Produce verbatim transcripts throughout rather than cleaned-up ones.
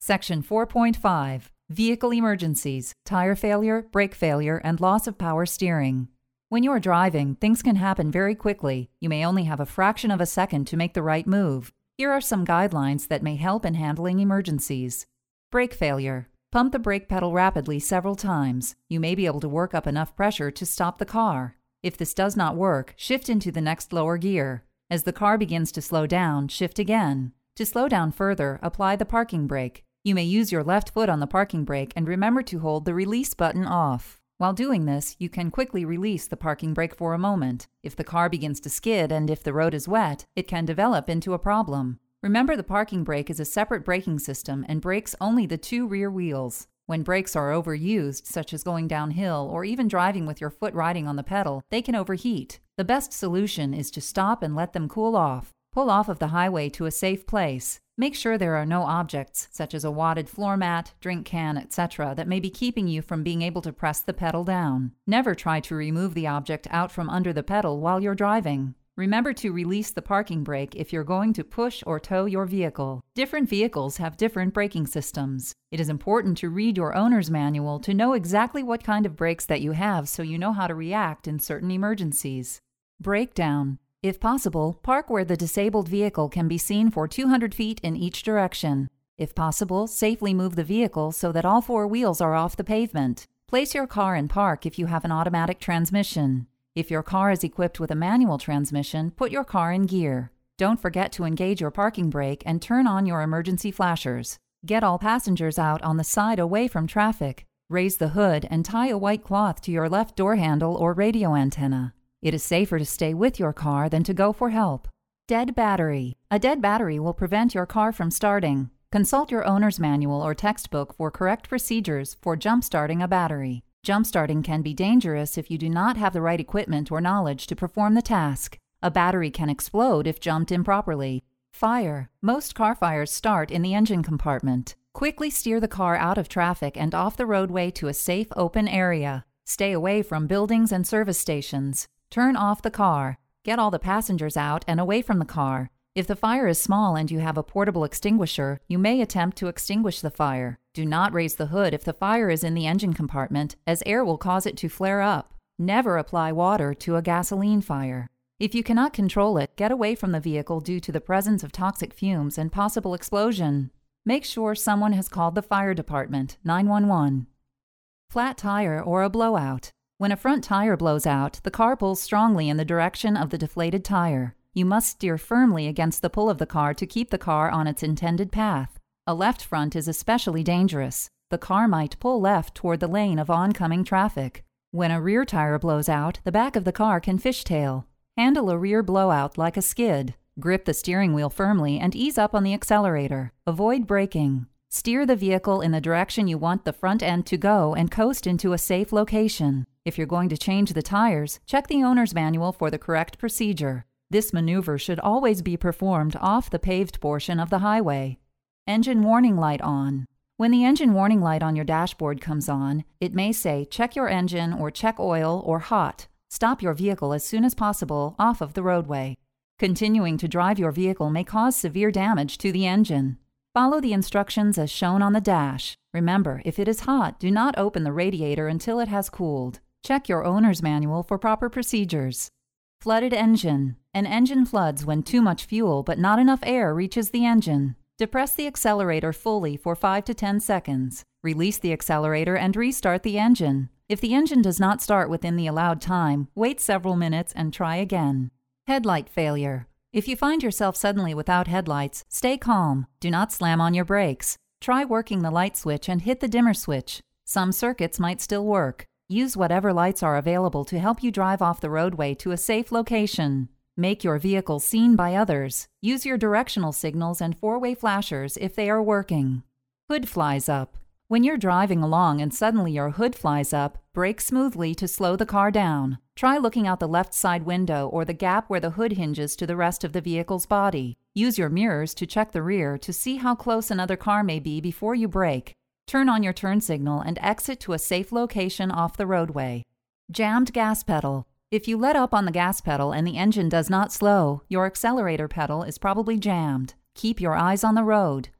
Section four point five. Vehicle emergencies, tire failure, brake failure, and loss of power steering. When you are driving, things can happen very quickly. You may only have a fraction of a second to make the right move. Here are some guidelines that may help in handling emergencies. Brake failure. Pump the brake pedal rapidly several times. You may be able to work up enough pressure to stop the car. If this does not work, shift into the next lower gear. As the car begins to slow down, shift again. To slow down further, apply the parking brake. You may use your left foot on the parking brake and remember to hold the release button off. While doing this, you can quickly release the parking brake for a moment. If the car begins to skid and if the road is wet, it can develop into a problem. Remember, the parking brake is a separate braking system and brakes only the two rear wheels. When brakes are overused, such as going downhill or even driving with your foot riding on the pedal, they can overheat. The best solution is to stop and let them cool off. Pull off of the highway to a safe place. Make sure there are no objects, such as a wadded floor mat, drink can, et cetera, that may be keeping you from being able to press the pedal down. Never try to remove the object out from under the pedal while you're driving. Remember to release the parking brake if you're going to push or tow your vehicle. Different vehicles have different braking systems. It is important to read your owner's manual to know exactly what kind of brakes that you have so you know how to react in certain emergencies. Breakdown. If possible, park where the disabled vehicle can be seen for two hundred feet in each direction. If possible, safely move the vehicle so that all four wheels are off the pavement. Place your car in park if you have an automatic transmission. If your car is equipped with a manual transmission, put your car in gear. Don't forget to engage your parking brake and turn on your emergency flashers. Get all passengers out on the side away from traffic. Raise the hood and tie a white cloth to your left door handle or radio antenna. It is safer to stay with your car than to go for help. Dead battery. A dead battery will prevent your car from starting. Consult your owner's manual or textbook for correct procedures for jump-starting a battery. Jump-starting can be dangerous if you do not have the right equipment or knowledge to perform the task. A battery can explode if jumped improperly. Fire. Most car fires start in the engine compartment. Quickly steer the car out of traffic and off the roadway to a safe, open area. Stay away from buildings and service stations. Turn off the car. Get all the passengers out and away from the car. If the fire is small and you have a portable extinguisher, you may attempt to extinguish the fire. Do not raise the hood if the fire is in the engine compartment, as air will cause it to flare up. Never apply water to a gasoline fire. If you cannot control it, get away from the vehicle due to the presence of toxic fumes and possible explosion. Make sure someone has called the fire department, nine one one. Flat tire or a blowout. When a front tire blows out, the car pulls strongly in the direction of the deflated tire. You must steer firmly against the pull of the car to keep the car on its intended path. A left front is especially dangerous. The car might pull left toward the lane of oncoming traffic. When a rear tire blows out, the back of the car can fishtail. Handle a rear blowout like a skid. Grip the steering wheel firmly and ease up on the accelerator. Avoid braking. Steer the vehicle in the direction you want the front end to go and coast into a safe location. If you're going to change the tires, check the owner's manual for the correct procedure. This maneuver should always be performed off the paved portion of the highway. Engine warning light on. When the engine warning light on your dashboard comes on, it may say check your engine or check oil or hot. Stop your vehicle as soon as possible off of the roadway. Continuing to drive your vehicle may cause severe damage to the engine. Follow the instructions as shown on the dash. Remember, if it is hot, do not open the radiator until it has cooled. Check your owner's manual for proper procedures. Flooded engine. An engine floods when too much fuel but not enough air reaches the engine. Depress the accelerator fully for five to ten seconds. Release the accelerator and restart the engine. If the engine does not start within the allowed time, wait several minutes and try again. Headlight failure. If you find yourself suddenly without headlights, stay calm. Do not slam on your brakes. Try working the light switch and hit the dimmer switch. Some circuits might still work. Use whatever lights are available to help you drive off the roadway to a safe location. Make your vehicle seen by others. Use your directional signals and four-way flashers if they are working. Hood flies up. When you're driving along and suddenly your hood flies up, brake smoothly to slow the car down. Try looking out the left side window or the gap where the hood hinges to the rest of the vehicle's body. Use your mirrors to check the rear to see how close another car may be before you brake. Turn on your turn signal and exit to a safe location off the roadway. Jammed gas pedal. If you let up on the gas pedal and the engine does not slow, your accelerator pedal is probably jammed. Keep your eyes on the road.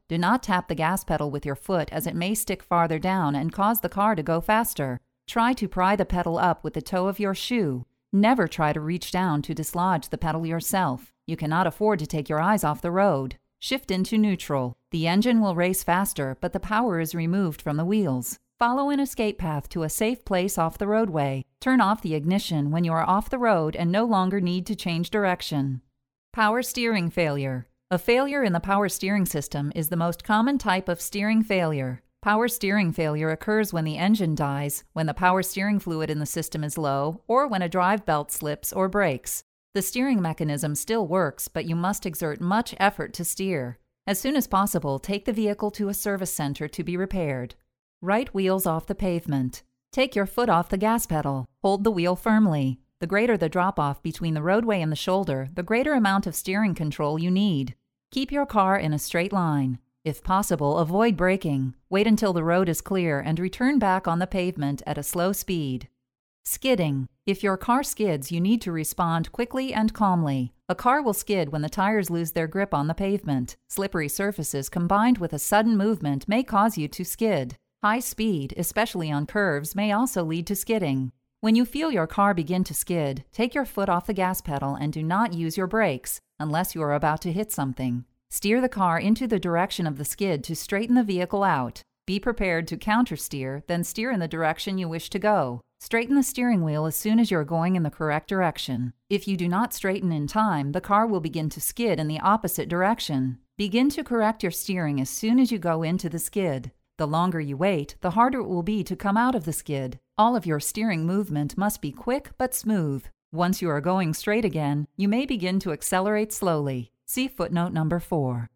Do not tap the gas pedal with your foot as it may stick farther down and cause the car to go faster. Try to pry the pedal up with the toe of your shoe. Never try to reach down to dislodge the pedal yourself. You cannot afford to take your eyes off the road. Shift into neutral. The engine will race faster, but the power is removed from the wheels. Follow an escape path to a safe place off the roadway. Turn off the ignition when you are off the road and no longer need to change direction. Power steering failure. A failure in the power steering system is the most common type of steering failure. Power steering failure occurs when the engine dies, when the power steering fluid in the system is low, or when a drive belt slips or breaks. The steering mechanism still works, but you must exert much effort to steer. As soon as possible, take the vehicle to a service center to be repaired. Right wheels off the pavement. Take your foot off the gas pedal. Hold the wheel firmly. The greater the drop-off between the roadway and the shoulder, the greater amount of steering control you need. Keep your car in a straight line. If possible, avoid braking. Wait until the road is clear and return back on the pavement at a slow speed. Skidding. If your car skids, you need to respond quickly and calmly. A car will skid when the tires lose their grip on the pavement. Slippery surfaces combined with a sudden movement may cause you to skid. High speed, especially on curves, may also lead to skidding. When you feel your car begin to skid, take your foot off the gas pedal and do not use your brakes, unless you are about to hit something. Steer the car into the direction of the skid to straighten the vehicle out. Be prepared to countersteer, then steer in the direction you wish to go. Straighten the steering wheel as soon as you are going in the correct direction. If you do not straighten in time, the car will begin to skid in the opposite direction. Begin to correct your steering as soon as you go into the skid. The longer you wait, the harder it will be to come out of the skid. All of your steering movement must be quick but smooth. Once you are going straight again, you may begin to accelerate slowly. See footnote number four.